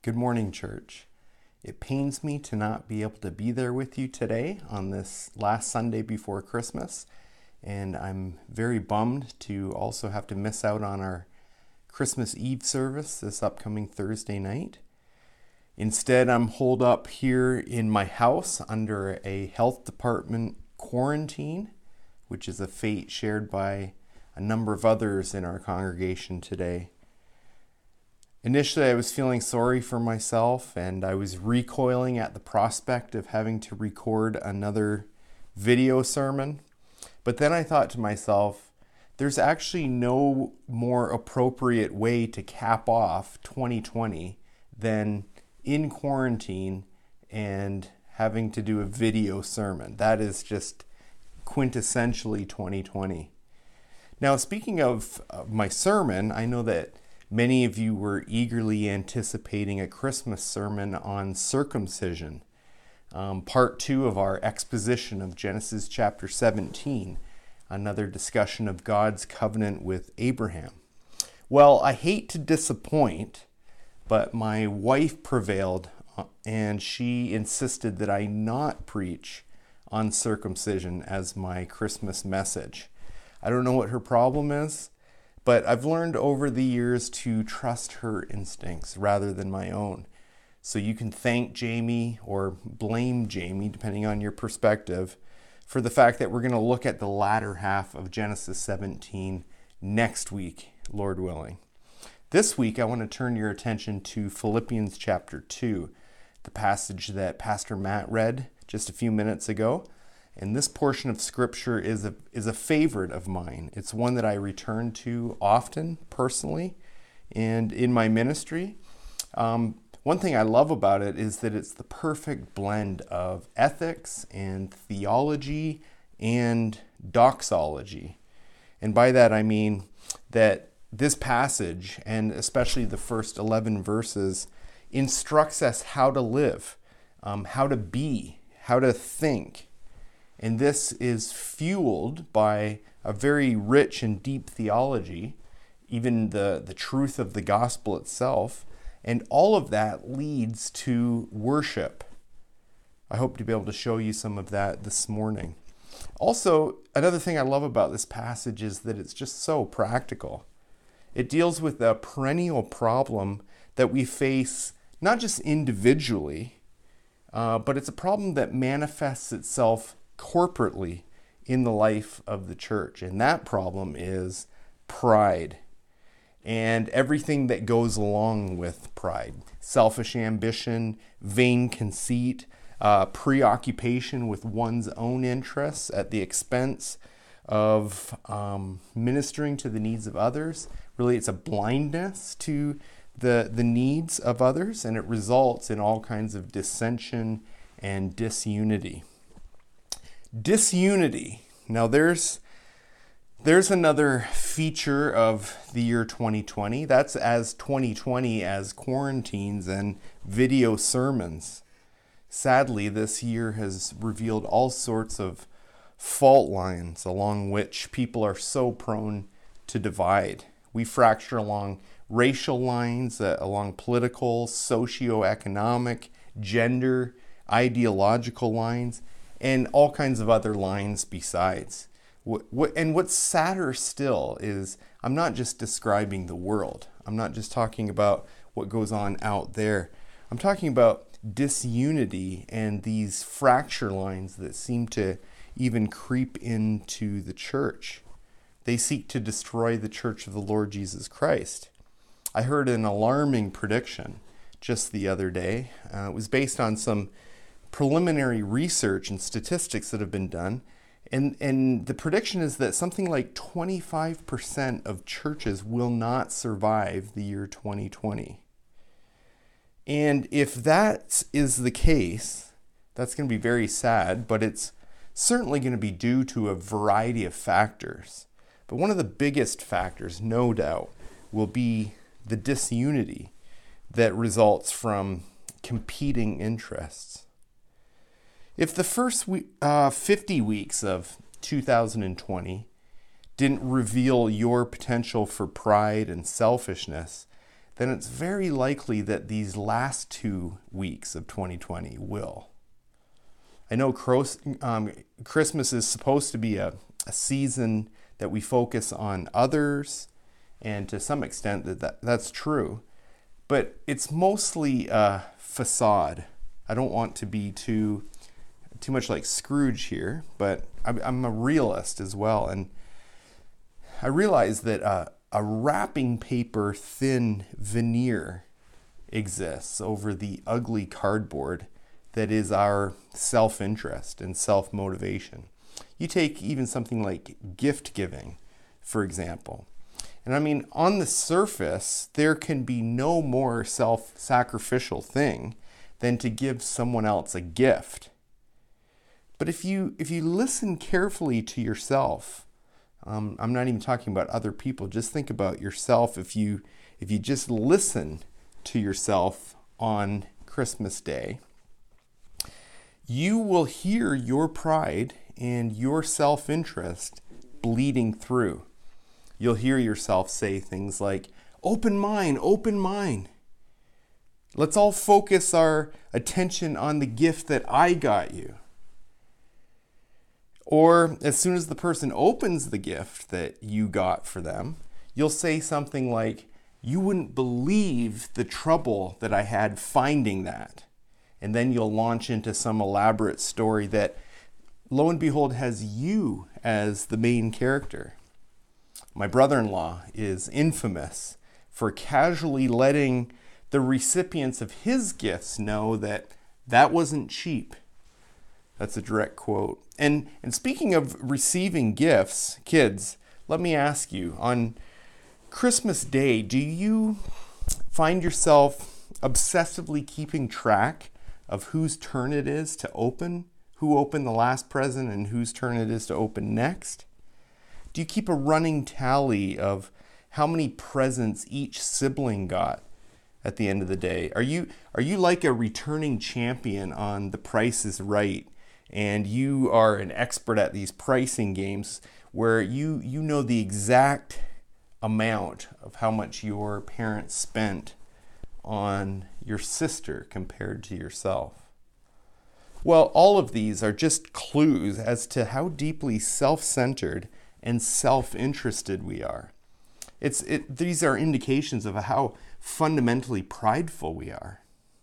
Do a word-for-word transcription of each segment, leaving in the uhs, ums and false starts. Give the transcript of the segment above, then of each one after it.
Good morning, church. It pains me to not be able to be there with you today on this last Sunday before Christmas, and I'm very bummed to also have to miss out on our Christmas Eve service this upcoming Thursday night. Instead, I'm holed up here in my house under a health department quarantine, which is a fate shared by a number of others in our congregation today. Initially, I was feeling sorry for myself, and I was recoiling at the prospect of having to record another video sermon. But then I thought to myself, there's actually no more appropriate way to cap off twenty twenty than in quarantine and having to do a video sermon. That is just quintessentially twenty twenty. Now, speaking of my sermon, I know that many of you were eagerly anticipating a Christmas sermon on circumcision, um, part two of our exposition of Genesis chapter seventeen, another discussion of God's covenant with Abraham. Well, I hate to disappoint, but my wife prevailed, and she insisted that I not preach on circumcision as my Christmas message. I don't know what her problem is, but I've learned over the years to trust her instincts rather than my own. So you can thank Jamie or blame Jamie, depending on your perspective, for the fact that we're going to look at the latter half of Genesis seventeen next week, Lord willing. This week, I want to turn your attention to Philippians chapter two, the passage that Pastor Matt read just a few minutes ago. And this portion of Scripture is a is a favorite of mine. It's one that I return to often, personally, and in my ministry. Um, one thing I love about it is that it's the perfect blend of ethics and theology and doxology. And by that I mean that this passage, and especially the first eleven verses, instructs us how to live, um, how to be, how to think. And this is fueled by a very rich and deep theology, even the, the truth of the gospel itself. And all of that leads to worship. I hope to be able to show you some of that this morning. Also, another thing I love about this passage is that it's just so practical. It deals with a perennial problem that we face not just individually, uh, but it's a problem that manifests itself corporately in the life of the church. And that problem is pride and everything that goes along with pride. Selfish ambition, vain conceit, uh, preoccupation with one's own interests at the expense of um, ministering to the needs of others. Really, it's a blindness to the, the needs of others, and it results in all kinds of dissension and disunity. Disunity. Now there's there's another feature of the year twenty twenty. That's as twenty twenty as quarantines and video sermons. Sadly, this year has revealed all sorts of fault lines along which people are so prone to divide. We fracture along racial lines, uh, along political, socioeconomic, gender, ideological lines, and all kinds of other lines besides. And what's sadder still is I'm not just describing the world. I'm not just talking about what goes on out there. I'm talking about disunity and these fracture lines that seem to even creep into the church. They seek to destroy the church of the Lord Jesus Christ. I heard an alarming prediction just the other day. Uh, it was based on some preliminary research and statistics that have been done. And, and the prediction is that something like twenty-five percent of churches will not survive the year twenty twenty. And if that is the case, that's going to be very sad, but it's certainly going to be due to a variety of factors. But one of the biggest factors, no doubt, will be the disunity that results from competing interests. If the first we- uh, fifty weeks of two thousand twenty didn't reveal your potential for pride and selfishness, then it's very likely that these last two weeks of twenty twenty will. I know um, Christmas is supposed to be a, a season that we focus on others, and to some extent that, that that's true, but it's mostly a facade. I don't want to be too too much like Scrooge here, but I'm, I'm a realist as well, and I realize that uh, a wrapping paper thin veneer exists over the ugly cardboard that is our self-interest and self-motivation. You take even something like gift giving, for example. And I mean, on the surface, there can be no more self-sacrificial thing than to give someone else a gift. But if you if you listen carefully to yourself, um, I'm not even talking about other people, just think about yourself. If you if you just listen to yourself on Christmas Day, you will hear your pride and your self-interest bleeding through. You'll hear yourself say things like, open mind, open mind. Let's all focus our attention on the gift that I got you. Or as soon as the person opens the gift that you got for them, you'll say something like, you wouldn't believe the trouble that I had finding that. And then you'll launch into some elaborate story that, lo and behold, has you as the main character. My brother-in-law is infamous for casually letting the recipients of his gifts know that that wasn't cheap. That's a direct quote. And, and speaking of receiving gifts, kids, let me ask you, on Christmas Day, do you find yourself obsessively keeping track of whose turn it is to open, who opened the last present and whose turn it is to open next? Do you keep a running tally of how many presents each sibling got at the end of the day? Are you are you like a returning champion on The Price is Right, and you are an expert at these pricing games where you you know the exact amount of how much your parents spent on your sister compared to yourself? Well, all of these are just clues as to how deeply self-centered and self-interested we are. It's it, these are indications of how fundamentally prideful we are.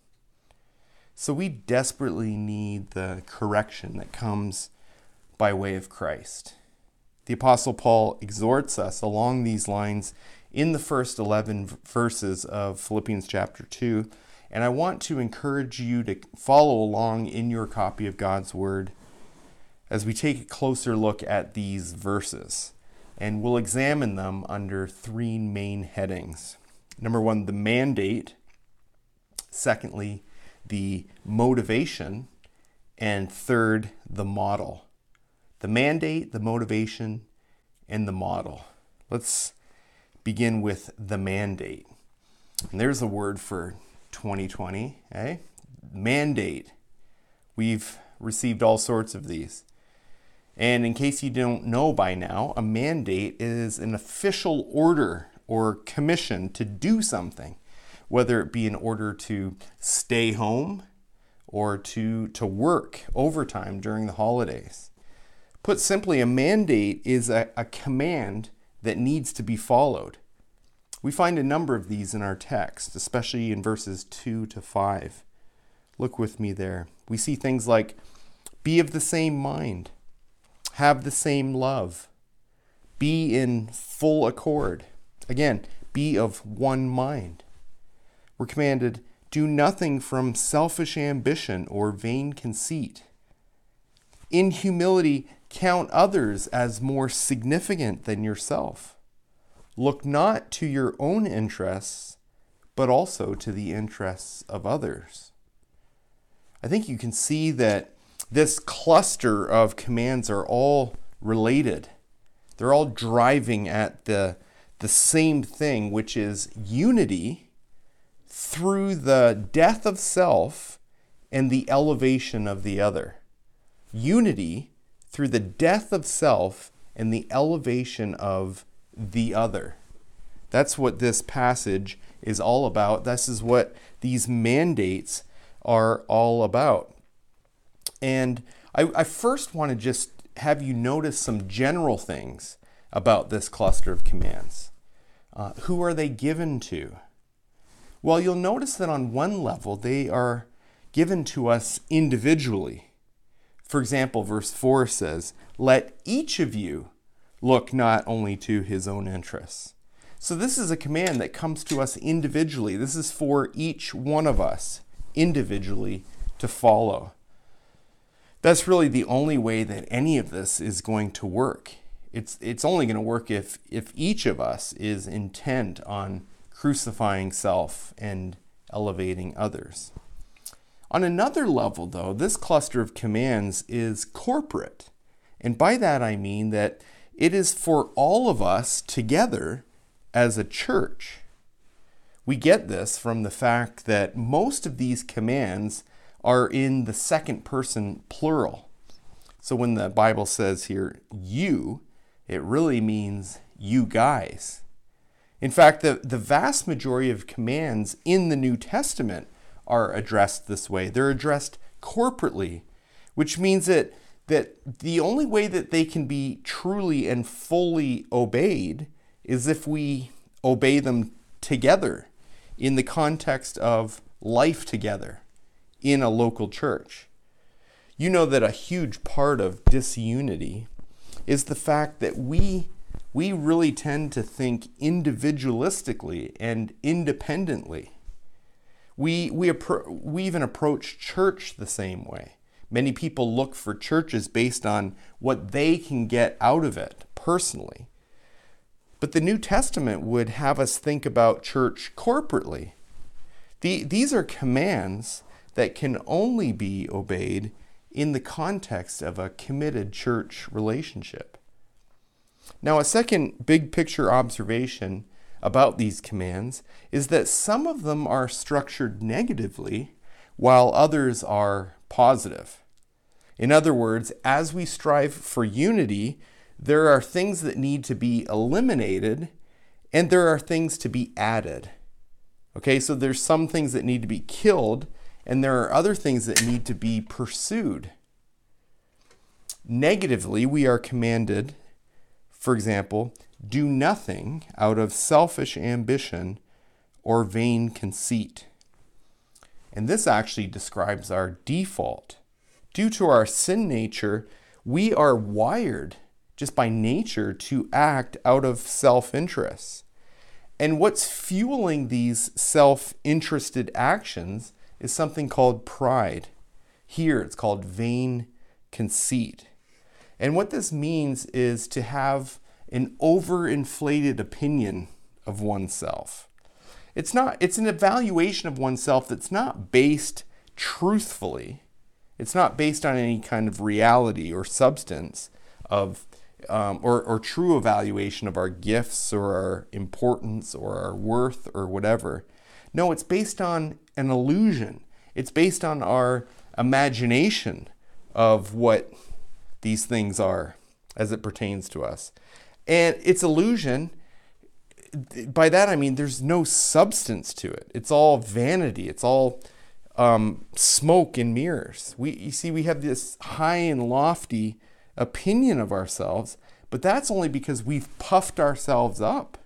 So we desperately need the correction that comes by way of Christ. The Apostle Paul exhorts us along these lines in the first eleven verses of Philippians chapter two, and I want to encourage you to follow along in your copy of God's Word as we take a closer look at these verses, and we'll examine them under three main headings. Number one, the mandate. Secondly, the motivation. And third, the model. The mandate, the motivation, and the model. Let's begin with the mandate. And there's a word for twenty twenty, eh? Mandate. We've received all sorts of these. And in case you don't know by now, a mandate is an official order or commission to do something, whether it be an order to stay home or to, to work overtime during the holidays. Put simply, a mandate is a, a command that needs to be followed. We find a number of these in our text, especially in verses two to five. Look with me there. We see things like, be of the same mind, have the same love, be in full accord. Again, be of one mind. We're commanded, do nothing from selfish ambition or vain conceit. In humility, count others as more significant than yourself. Look not to your own interests, but also to the interests of others. I think you can see that this cluster of commands are all related. They're all driving at the, the same thing, which is unity through the death of self and the elevation of the other. Unity through the death of self and the elevation of the other. That's what this passage is all about. This is what these mandates are all about. And I, I first want to just have you notice some general things about this cluster of commands. Uh, who are they given to? Well, you'll notice that on one level, they are given to us individually. For example, verse four says, "Let each of you look not only to his own interests." So this is a command that comes to us individually. This is for each one of us individually to follow. That's really the only way that any of this is going to work. It's, it's only going to work if, if each of us is intent on crucifying self and elevating others. On another level, though, this cluster of commands is corporate. And by that I mean that it is for all of us together as a church. We get this from the fact that most of these commands are in the second person plural. So when the Bible says here, you, it really means you guys. In fact, the, the vast majority of commands in the New Testament are addressed this way. They're addressed corporately, which means that, that the only way that they can be truly and fully obeyed is if we obey them together in the context of life together in a local church. You know that a huge part of disunity is the fact that we we really tend to think individualistically and independently. We we appro- we even approach church the same way. Many people look for churches based on what they can get out of it personally. But the New Testament would have us think about church corporately. The, these are commands that can only be obeyed in the context of a committed church relationship. Now, a second big picture observation about these commands is that some of them are structured negatively while others are positive. In other words, as we strive for unity, there are things that need to be eliminated and there are things to be added. Okay, so there's some things that need to be killed and there are other things that need to be pursued. Negatively, we are commanded, for example, do nothing out of selfish ambition or vain conceit. And this actually describes our default. Due to our sin nature, we are wired just by nature to act out of self-interest. And what's fueling these self-interested actions is something called pride. Here it's called vain conceit. And what this means is to have an overinflated opinion of oneself. It's not, it's an evaluation of oneself that's not based truthfully. It's not based on any kind of reality or substance of um, or, or true evaluation of our gifts or our importance or our worth or whatever. No, it's based on an illusion. It's based on our imagination of what these things are as it pertains to us. And it's illusion. By that I mean there's no substance to it. It's all vanity. It's all um, smoke and mirrors. We, you see, we have this high and lofty opinion of ourselves, but that's only because we've puffed ourselves up.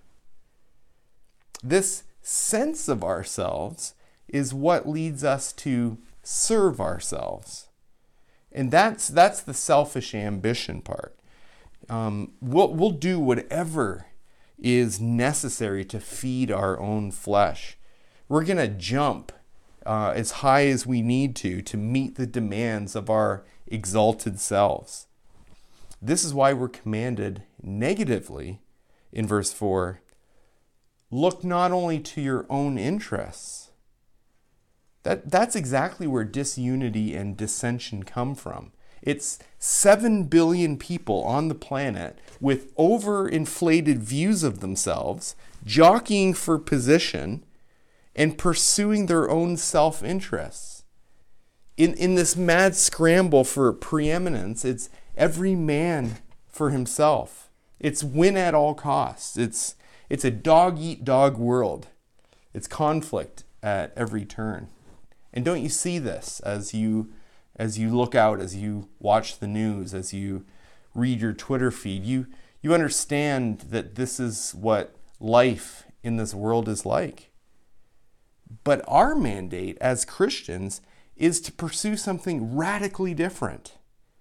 This sense of ourselves is what leads us to serve ourselves. And that's that's the selfish ambition part. Um, we'll, we'll do whatever is necessary to feed our own flesh. We're going to jump uh, as high as we need to to meet the demands of our exalted selves. This is why we're commanded negatively in verse four, look not only to your own interests. That, that's exactly where disunity and dissension come from. It's seven billion people on the planet with overinflated views of themselves, jockeying for position, and pursuing their own self-interests. In, in this mad scramble for preeminence, it's every man for himself. It's win at all costs. It's, It's a dog-eat-dog world. It's conflict at every turn. And don't you see this as you as you look out, as you watch the news, as you read your Twitter feed? You you understand that this is what life in this world is like. But our mandate as Christians is to pursue something radically different.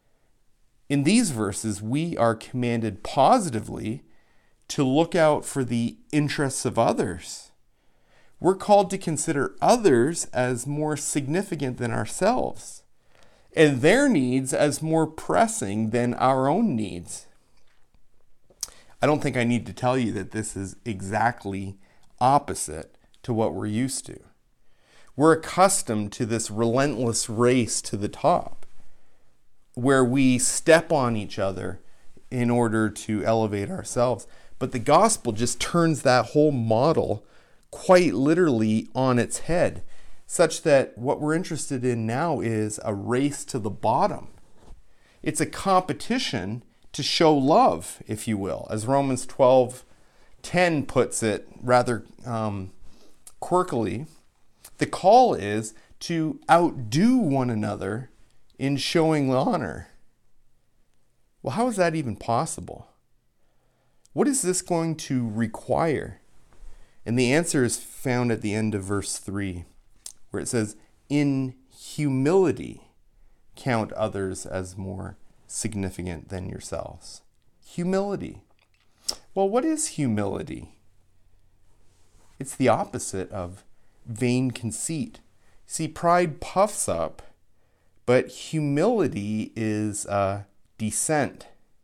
In these verses, we are commanded positively to look out for the interests of others. We're called to consider others as more significant than ourselves, and their needs as more pressing than our own needs. I don't think I need to tell you that this is exactly opposite to what we're used to. We're accustomed to this relentless race to the top, where we step on each other in order to elevate ourselves. But the gospel just turns that whole model quite literally on its head, such that what we're interested in now is a race to the bottom. It's a competition to show love, if you will. As Romans twelve ten puts it rather um, quirkily, the call is to outdo one another in showing honor. Well, how is that even possible? What is this going to require? And the answer is found at the end of verse three, where it says, in humility, count others as more significant than yourselves. Humility. Well, what is humility? It's the opposite of vain conceit. See, pride puffs up, but humility is uh, descent.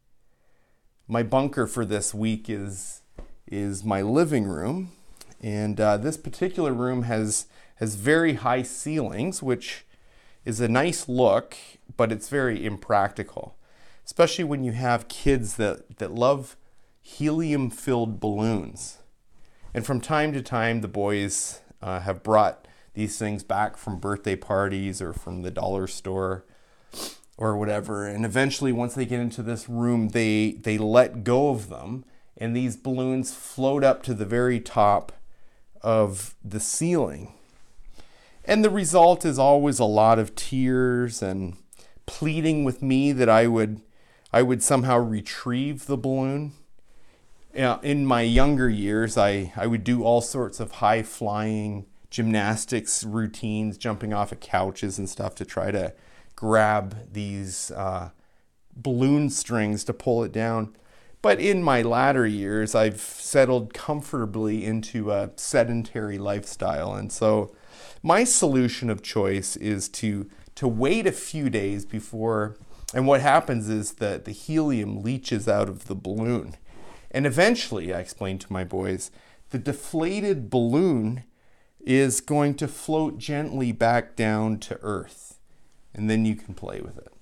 My bunker for this week is is my living room, and uh, this particular room has has very high ceilings, which is a nice look, but it's very impractical, especially when you have kids that, that love helium-filled balloons. And from time to time, the boys uh, have brought these things back from birthday parties or from the dollar store or whatever. And eventually, once they get into this room, they, they let go of them, and these balloons float up to the very top of the ceiling. And the result is always a lot of tears and pleading with me that I would I would somehow retrieve the balloon. Uh, in my younger years, I, I would do all sorts of high-flying gymnastics routines, jumping off of couches and stuff to try to grab these uh, balloon strings to pull it down. But in my latter years, I've settled comfortably into a sedentary lifestyle. And so my solution of choice is to, to wait a few days before, and what happens is that the helium leaches out of the balloon. And eventually, I explained to my boys, the deflated balloon is going to float gently back down to earth. And then you can play with it.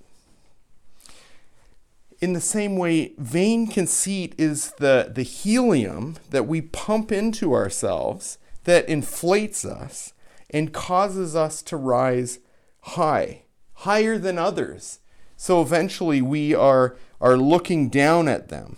In the same way, vain conceit is the, the helium that we pump into ourselves that inflates us and causes us to rise high, higher than others. So eventually we are, are looking down at them.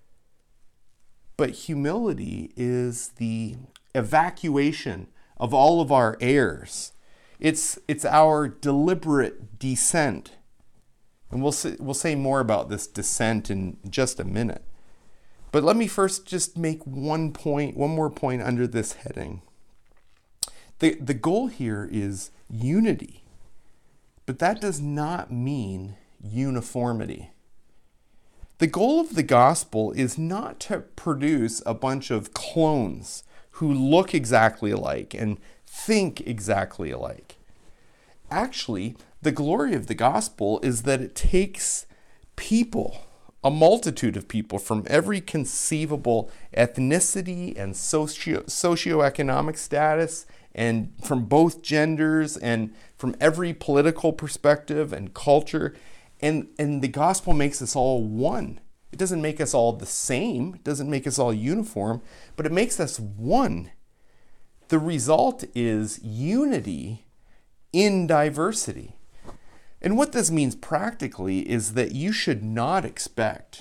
But humility is the evacuation of all of our airs. It's, it's our deliberate descent. And we'll say, we'll say more about this descent in just a minute. But let me first just make one point, one more point under this heading. The, the goal here is unity, but that does not mean uniformity. The goal of the gospel is not to produce a bunch of clones who look exactly alike and think exactly alike. Actually, the glory of the gospel is that it takes people, a multitude of people from every conceivable ethnicity and socio socioeconomic status, and from both genders and from every political perspective and culture. And, and the gospel makes us all one. It doesn't make us all the same. It doesn't make us all uniform, but it makes us one. The result is unity in diversity. And what this means practically is that you should not expect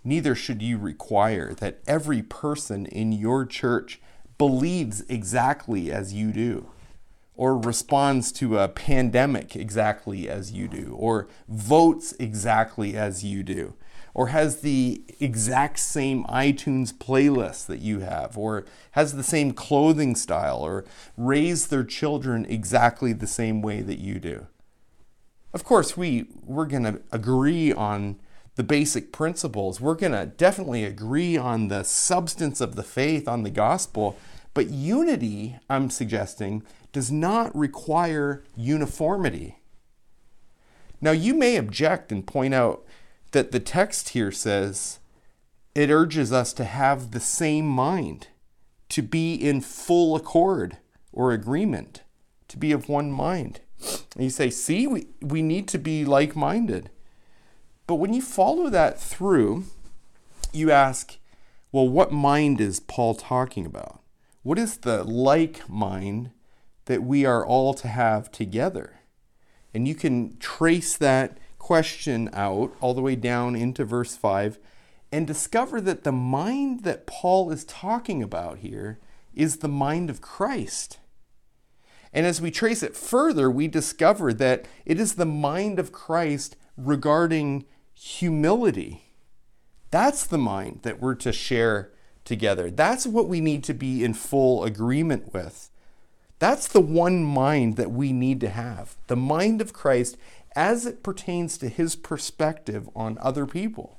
neither should you require that every person in your church believes exactly as you do, or responds to a pandemic exactly as you do, or votes exactly as you do, or has the exact same iTunes playlist that you have, or has the same clothing style, or raise their children exactly the same way that you do. Of course, we, we're going to agree on the basic principles. We're going to definitely agree on the substance of the faith, on the gospel. But unity, I'm suggesting, does not require uniformity. Now, you may object and point out that the text here says it urges us to have the same mind, to be in full accord or agreement, to be of one mind. And you say, see, we, we need to be like-minded. But when you follow that through, you ask, well, what mind is Paul talking about? What is the like mind that we are all to have together? And you can trace that question out all the way down into verse five and discover that the mind that Paul is talking about here is the mind of Christ. And as we trace it further, we discover that it is the mind of Christ regarding humility. That's the mind that we're to share together. That's what we need to be in full agreement with. That's the one mind that we need to have. The mind of Christ as it pertains to his perspective on other people.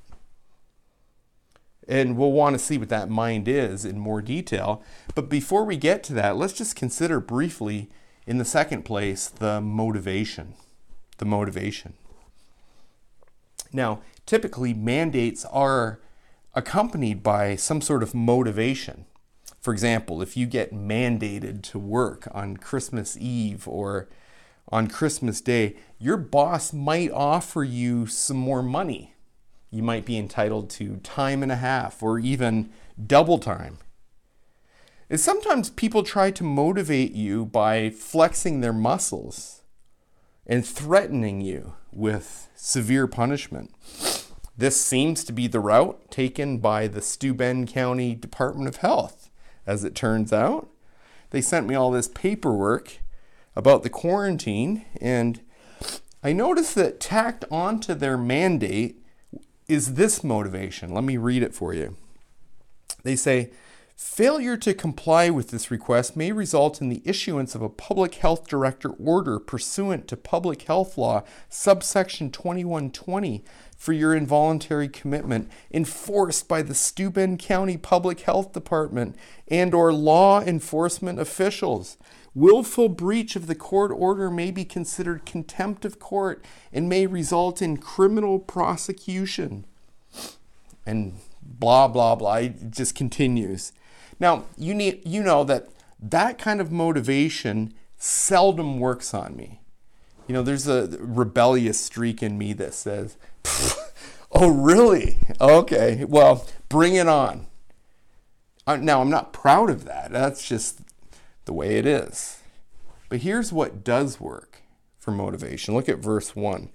And we'll want to see what that mind is in more detail. But before we get to that, let's just consider briefly, in the second place, the motivation. The motivation. Now, typically mandates are accompanied by some sort of motivation. For example, if you get mandated to work on Christmas Eve or on Christmas Day, your boss might offer you some more money. You might be entitled to time and a half or even double time. And sometimes people try to motivate you by flexing their muscles and threatening you with severe punishment. This seems to be the route taken by the Steuben County Department of Health, as it turns out. They sent me all this paperwork about the quarantine, and I noticed that tacked onto their mandate is this motivation. Let me read it for you. They say, failure to comply with this request may result in the issuance of a public health director order pursuant to public health law subsection twenty-one twenty for your involuntary commitment enforced by the Steuben County Public Health Department and or law enforcement officials. Willful breach of the court order may be considered contempt of court and may result in criminal prosecution. And blah, blah, blah. It just continues. Now, you need you know that that kind of motivation seldom works on me. You know, there's a rebellious streak in me that says, oh, really? Okay, well, bring it on. Now, I'm not proud of that. That's just the way it is. But here's what does work for motivation. Look at verse one.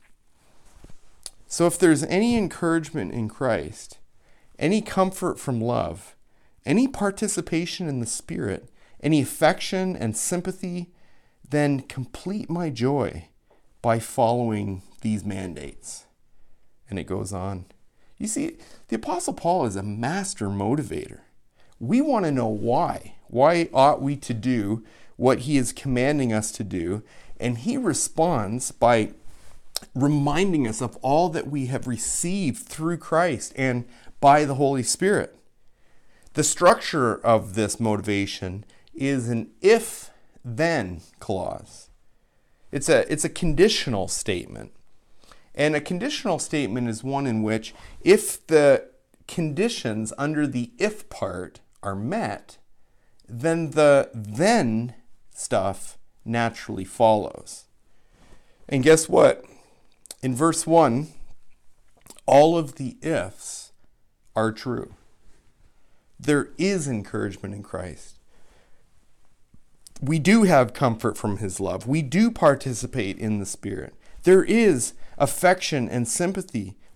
So if there's any encouragement in Christ, any comfort from love, any participation in the Spirit, any affection and sympathy, then complete my joy by following these mandates. And it goes on. You see, the Apostle Paul is a master motivator. We want to know why. Why ought we to do what he is commanding us to do? And he responds by reminding us of all that we have received through Christ and by the Holy Spirit. The structure of this motivation is an if-then clause. It's a, it's a conditional statement. And a conditional statement is one in which if the conditions under the if part are met, then the then stuff naturally follows. And guess what? In verse one, all of the ifs are true. There is encouragement in Christ. We do have comfort from his love. We do participate in the Spirit. There is affection and sympathy.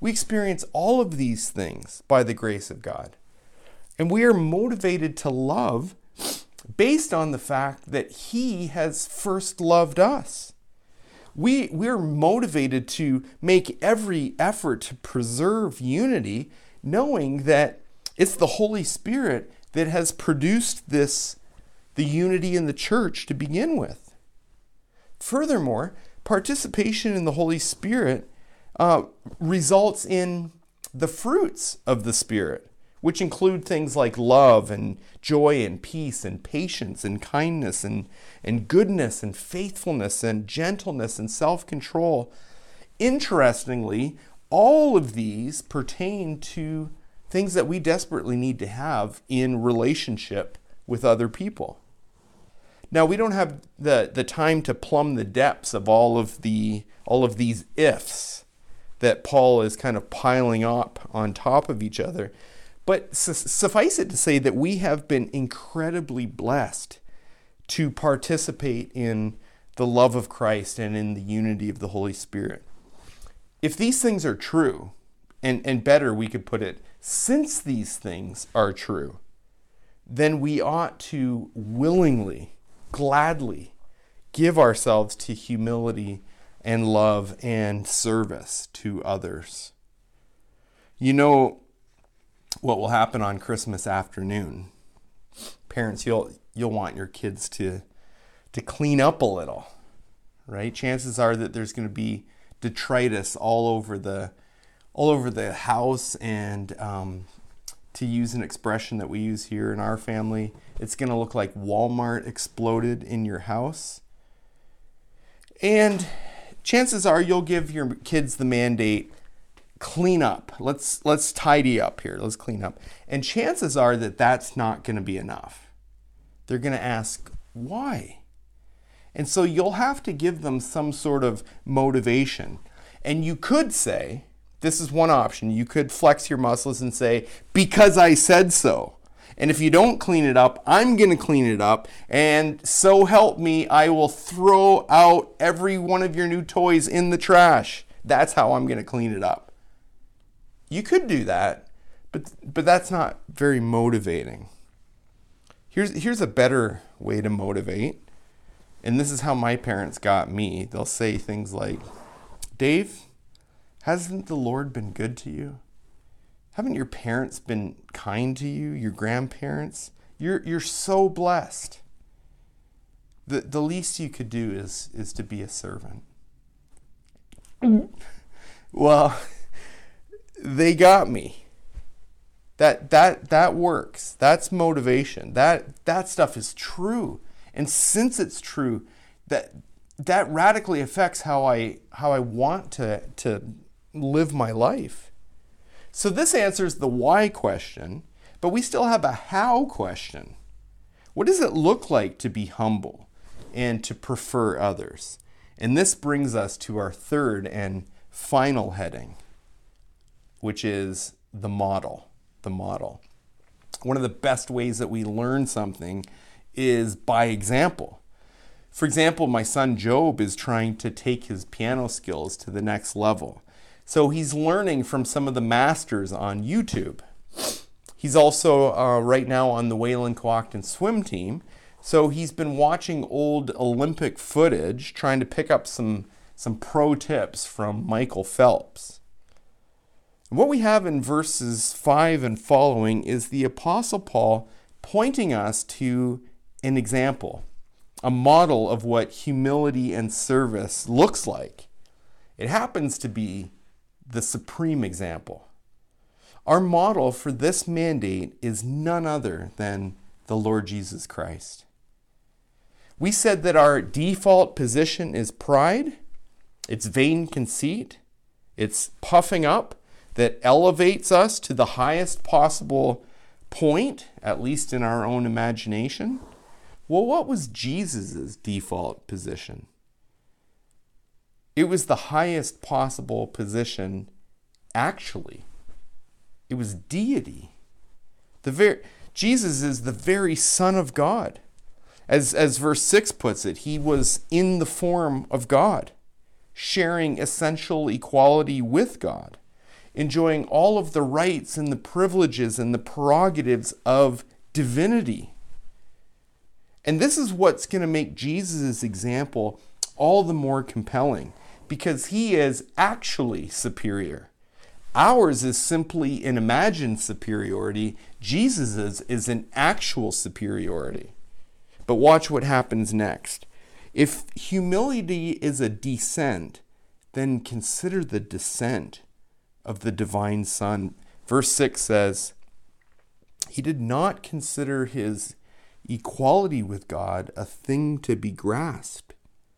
We experience all of these things by the grace of God. And we are motivated to love based on the fact that He has first loved us. We, we're motivated to make every effort to preserve unity, knowing that it's the Holy Spirit that has produced this, the unity in the church to begin with. Furthermore, participation in the Holy Spirit uh, results in the fruits of the Spirit, which include things like love and joy and peace and patience and kindness and, and goodness and faithfulness and gentleness and self-control. Interestingly, all of these pertain to things that we desperately need to have in relationship with other people. Now, we don't have the, the time to plumb the depths of all of the all of these ifs that Paul is kind of piling up on top of each other. But su- suffice it to say that we have been incredibly blessed to participate in the love of Christ and in the unity of the Holy Spirit. If these things are true, and, and better we could put it, since these things are true, then we ought to willingly, gladly give ourselves to humility and love and service to others. You know what will happen on Christmas afternoon? Parents, you'll you'll want your kids to to clean up a little, right? Chances are that there's going to be detritus all over the all over the house, and um, to use an expression that we use here in our family, it's going to look like Walmart exploded in your house. And chances are you'll give your kids the mandate, clean up. Let's let's tidy up here. Let's clean up. And chances are that that's not going to be enough. They're going to ask, why? And so you'll have to give them some sort of motivation. And you could say, this is one option. You could flex your muscles and say, because I said so. And if you don't clean it up, I'm going to clean it up. And so help me, I will throw out every one of your new toys in the trash. That's how I'm going to clean it up. You could do that, but but that's not very motivating. Here's here's a better way to motivate. And this is how my parents got me. They'll say things like, Dave, hasn't the Lord been good to you? Haven't your parents been kind to you, your grandparents? You're you're so blessed. The the least you could do is is to be a servant. Well, they got me. That that that works. That's motivation. That that stuff is true. And since it's true, that that radically affects how I how I want to to live my life. So this answers the why question, but we still have a how question. What does it look like to be humble and to prefer others? And this brings us to our third and final heading, which is the model. The model. One of the best ways that we learn something is by example. For example, my son Job is trying to take his piano skills to the next level. So he's learning from some of the masters on YouTube. He's also uh, right now on the Wayland Coacton swim team. So he's been watching old Olympic footage, trying to pick up some, some pro tips from Michael Phelps. And what we have in verses five and following is the Apostle Paul pointing us to an example, a model of what humility and service looks like. It happens to be the supreme example. Our model for this mandate is none other than the Lord Jesus Christ. We said that our default position is pride, it's vain conceit, it's puffing up that elevates us to the highest possible point, at least in our own imagination. Well, what was Jesus' default position? It was the highest possible position, actually. It was deity. The very, Jesus is the very Son of God. As, as verse six puts it, he was in the form of God, sharing essential equality with God. enjoying all of the rights and the privileges and the prerogatives of divinity. And this is what's going to make Jesus' example all the more compelling, because he is actually superior. Ours is simply an imagined superiority. Jesus's is an actual superiority. But watch what happens next. If humility is a descent, then consider the descent of the divine Son. Verse six says, he did not consider his equality with God a thing to be grasped.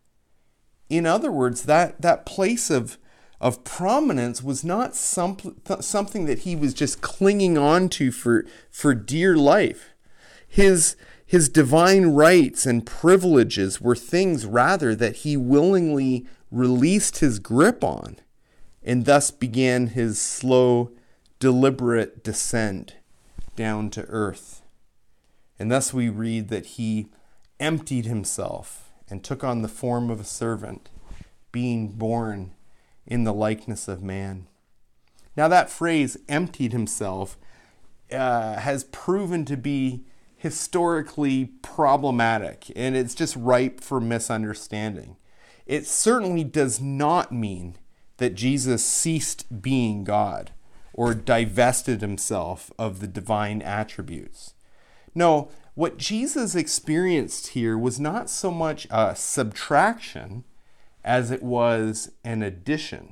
In other words, that, that place of of prominence was not some, something that he was just clinging on to for, for dear life. His, his divine rights and privileges were things rather that he willingly released his grip on, and thus began his slow, deliberate descent down to earth. And thus we read that he emptied himself and took on the form of a servant, being born in the likeness of man. Now that phrase, emptied himself, uh, has proven to be historically problematic, and it's just ripe for misunderstanding. It certainly does not mean that Jesus ceased being God or divested himself of the divine attributes. No, what Jesus experienced here was not so much a subtraction as it was an addition.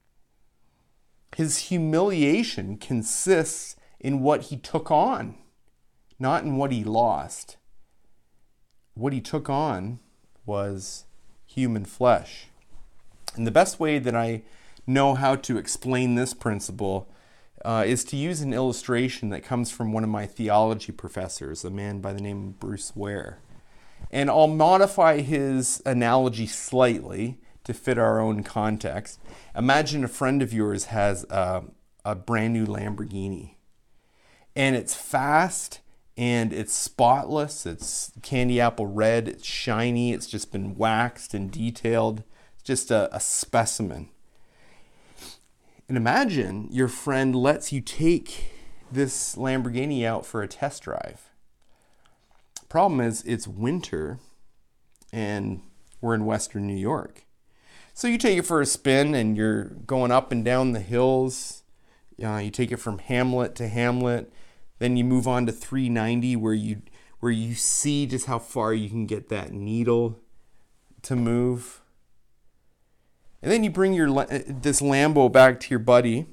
His humiliation consists in what he took on, not in what he lost. What he took on was human flesh. And the best way that I know how to explain this principle uh, is to use an illustration that comes from one of my theology professors, a man by the name of Bruce Ware. And I'll modify his analogy slightly to fit our own context. Imagine a friend of yours has a, a brand new Lamborghini. And it's fast, and it's spotless, it's candy apple red, it's shiny, it's just been waxed and detailed. It's just a, a specimen. And imagine your friend lets you take this Lamborghini out for a test drive. Problem is, it's winter, and we're in Western New York. So you take it for a spin, and you're going up and down the hills. Uh, you take it from hamlet to hamlet. Then you move on to three ninety, where you where you see just how far you can get that needle to move. And then you bring your this Lambo back to your buddy.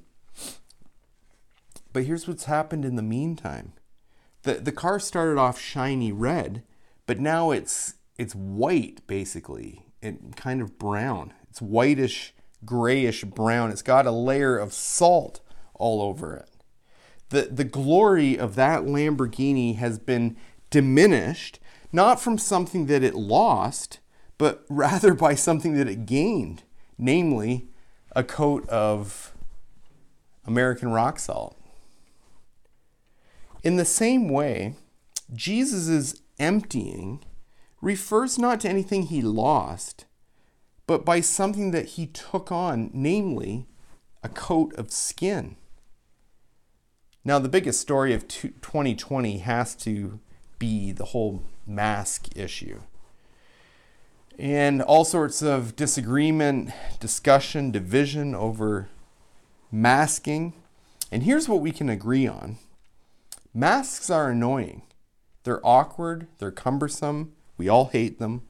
But here's what's happened in the meantime. The the car started off shiny red, but now it's it's white basically, and kind of brown. It's whitish, grayish brown. It's got a layer of salt all over it. The, the glory of that Lamborghini has been diminished, not from something that it lost, but rather by something that it gained, namely a coat of American rock salt. In the same way, Jesus' emptying refers not to anything he lost, but by something that he took on, namely a coat of skin. Now, the biggest story of twenty twenty has to be the whole mask issue. And all sorts of disagreement, discussion, division over masking. And here's what we can agree on. Masks are annoying. They're awkward, they're cumbersome, we all hate them.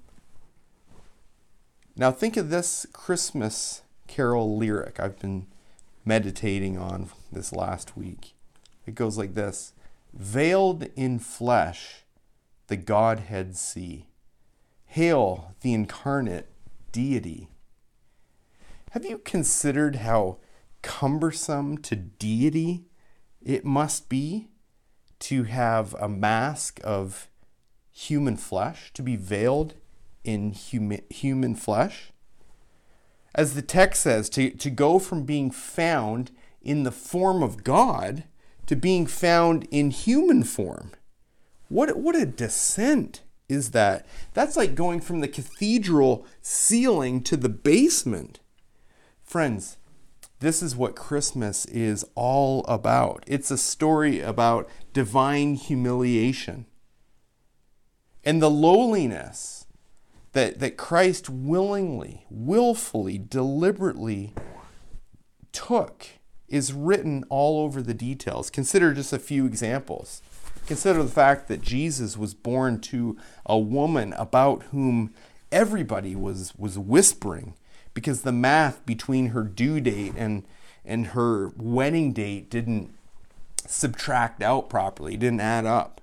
Now think of this Christmas carol lyric I've been meditating on this last week. It goes like this: veiled in flesh, the Godhead see. Hail the incarnate deity. Have you considered how cumbersome to deity it must be to have a mask of human flesh, to be veiled in human, human flesh? As the text says, to, to go from being found in the form of God to being found in human form. What, what a descent is that? That's like going from the cathedral ceiling to the basement. Friends, This is what Christmas is all about. It's a story about divine humiliation and the lowliness that, that Christ willingly, willfully, deliberately took is written all over the details. Consider just a few examples. Consider the fact that Jesus was born to a woman about whom everybody was, was whispering, because the math between her due date and, and her wedding date didn't subtract out properly, didn't add up.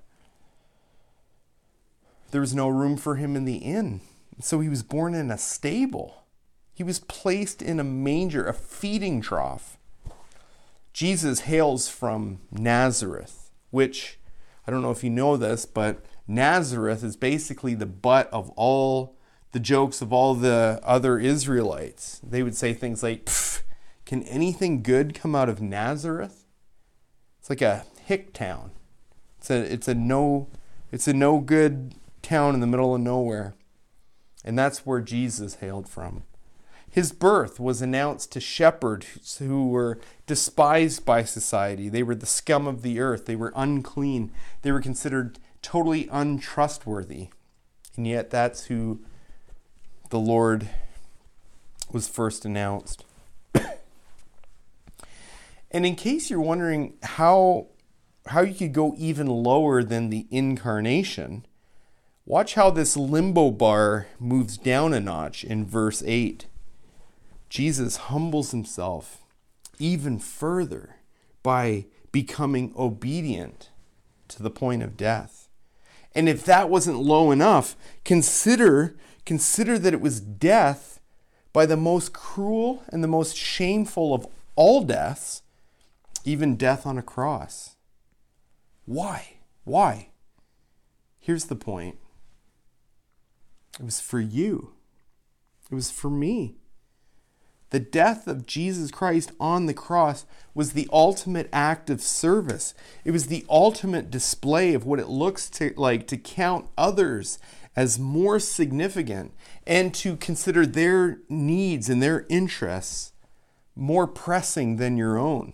There was no room for him in the inn, so he was born in a stable. He was placed in a manger, a feeding trough. Jesus hails from Nazareth, which, I don't know if you know this, but Nazareth is basically the butt of all the jokes of all the other Israelites. They would say things like, can anything good come out of Nazareth? It's like a hick town. It's a, it's a no, it's a no good town in the middle of nowhere. And that's where Jesus hailed from. His birth was announced to shepherds who were despised by society. They were the scum of the earth. They were unclean. They were considered totally untrustworthy. And yet that's who the Lord was first announced. And in case you're wondering how, how you could go even lower than the incarnation, watch how this limbo bar moves down a notch in verse eight. Jesus humbles himself even further by becoming obedient to the point of death. And if that wasn't low enough, consider Consider that it was death by the most cruel and the most shameful of all deaths, even death on a cross. Why? Why? Here's the point. It was for you. It was for me. The death of Jesus Christ on the cross was the ultimate act of service. It was the ultimate display of what it looks to, like to count others as more significant and to consider their needs and their interests more pressing than your own.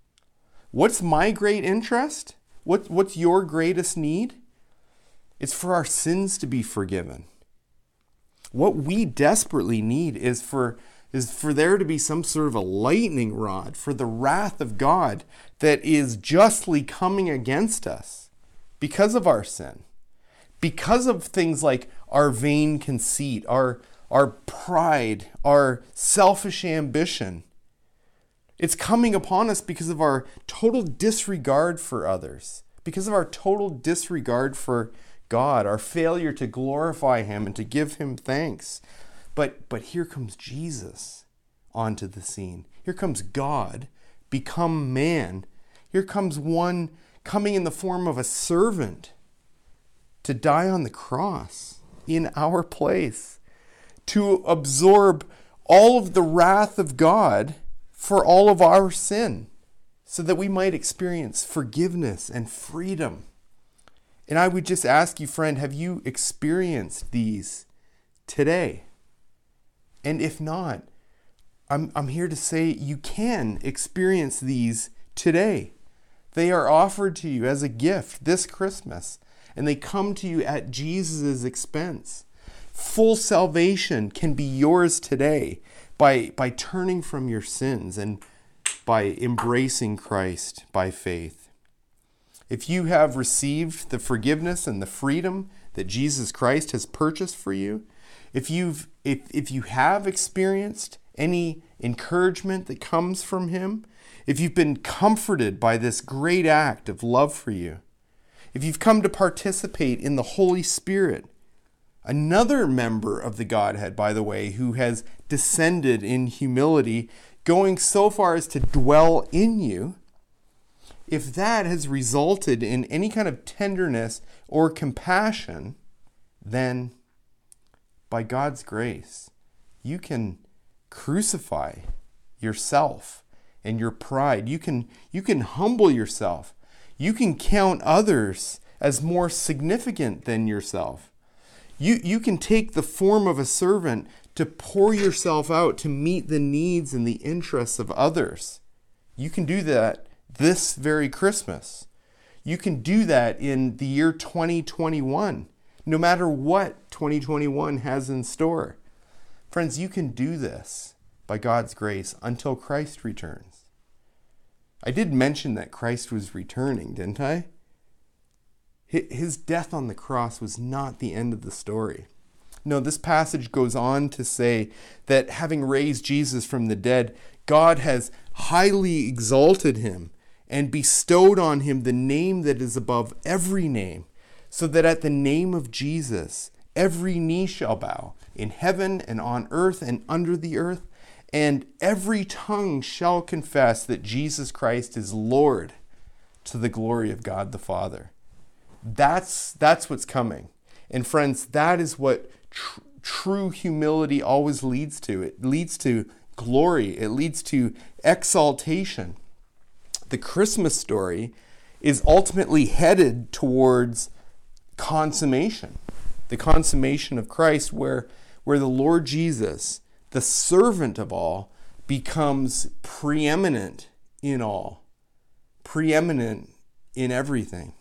What's my great interest? What, what's your greatest need? It's for our sins to be forgiven. What we desperately need is for, is for there to be some sort of a lightning rod for the wrath of God that is justly coming against us because of our sin. Because of things like our vain conceit, our, our pride, our selfish ambition. It's coming upon us because of our total disregard for others, because of our total disregard for God, our failure to glorify him and to give him thanks. But, but here comes Jesus onto the scene. Here comes God, become man. Here comes one coming in the form of a servant to die on the cross in our place, to absorb all of the wrath of God for all of our sin, so that we might experience forgiveness and freedom. And I would just ask you, friend, have you experienced these today? And if not, I'm, I'm here to say you can experience these today. They are offered to you as a gift this Christmas. And they come to you at Jesus' expense. Full salvation can be yours today by, by turning from your sins and by embracing Christ by faith. If you have received the forgiveness and the freedom that Jesus Christ has purchased for you, if you've if, if you have experienced any encouragement that comes from him, if you've been comforted by this great act of love for you, if you've come to participate in the Holy Spirit, another member of the Godhead, by the way, who has descended in humility, going so far as to dwell in you, if that has resulted in any kind of tenderness or compassion, then by God's grace, you can crucify yourself and your pride. You can, you can humble yourself. You can count others as more significant than yourself. You, you can take the form of a servant to pour yourself out to meet the needs and the interests of others. You can do that this very Christmas. You can do that in the year twenty twenty-one, no matter what twenty twenty-one has in store. Friends, you can do this by God's grace until Christ returns. I did mention that Christ was returning, didn't I? His death on the cross was not the end of the story. No, this passage goes on to say that having raised Jesus from the dead, God has highly exalted him and bestowed on him the name that is above every name, so that at the name of Jesus, every knee shall bow in heaven and on earth and under the earth, and every tongue shall confess that Jesus Christ is Lord, to the glory of God the Father. That's, that's what's coming. And friends, that is what tr- true humility always leads to. It leads to glory. It leads to exaltation. The Christmas story is ultimately headed towards consummation. The consummation of Christ, where, where the Lord Jesus, the servant of all, becomes preeminent in all, preeminent in everything.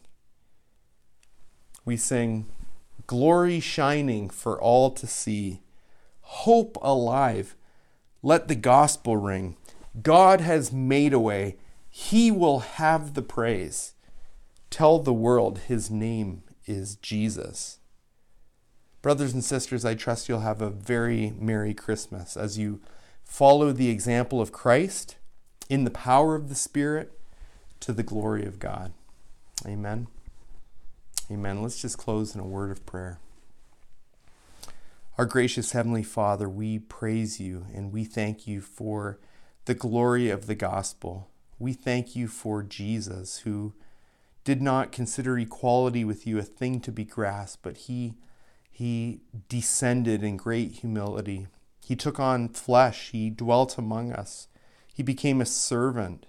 We sing, glory shining for all to see, hope alive, let the gospel ring. God has made a way, he will have the praise. Tell the world his name is Jesus. Brothers and sisters, I trust you'll have a very Merry Christmas as you follow the example of Christ in the power of the Spirit to the glory of God. Amen. Amen. Let's just close in a word of prayer. Our gracious Heavenly Father, we praise you and we thank you for the glory of the gospel. We thank you for Jesus, who did not consider equality with you a thing to be grasped, but he, he descended in great humility. He took on flesh. He dwelt among us. He became a servant.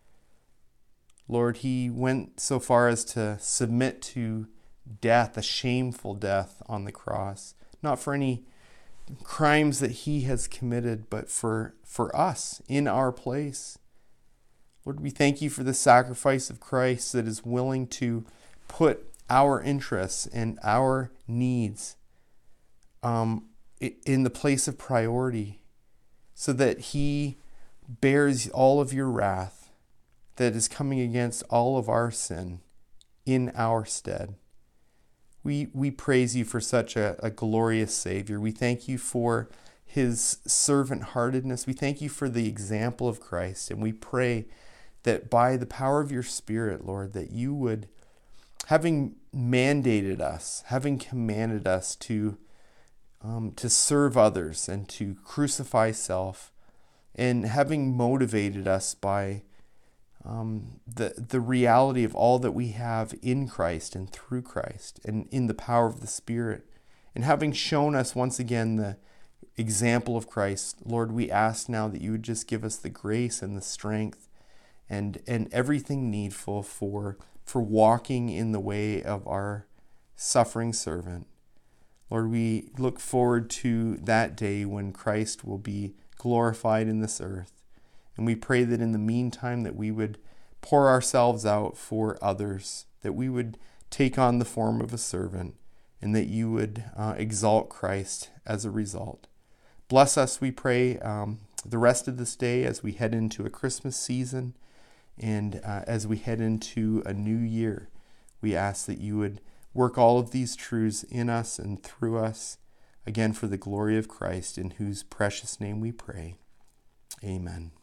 Lord, he went so far as to submit to death, a shameful death on the cross, not for any crimes that he has committed, but for, for us in our place. Lord, we thank you for the sacrifice of Christ that is willing to put our interests and our needs um, in the place of priority, so that he bears all of your wrath that is coming against all of our sin in our stead. We, we praise you for such a, a glorious Savior. We thank you for his servant-heartedness. We thank you for the example of Christ. And we pray that by the power of your Spirit, Lord, that you would, having mandated us, having commanded us to, um, to serve others and to crucify self, and having motivated us by um, the, the reality of all that we have in Christ and through Christ and in the power of the Spirit, and having shown us once again the example of Christ, Lord, we ask now that you would just give us the grace and the strength and and everything needful for for walking in the way of our suffering servant. Lord, we look forward to that day when Christ will be glorified in this earth. And we pray that in the meantime that we would pour ourselves out for others, that we would take on the form of a servant, and that you would uh, exalt Christ as a result. Bless us, we pray, um, the rest of this day as we head into a Christmas season. And uh, as we head into a new year, we ask that you would work all of these truths in us and through us, again for the glory of Christ, in whose precious name we pray. Amen.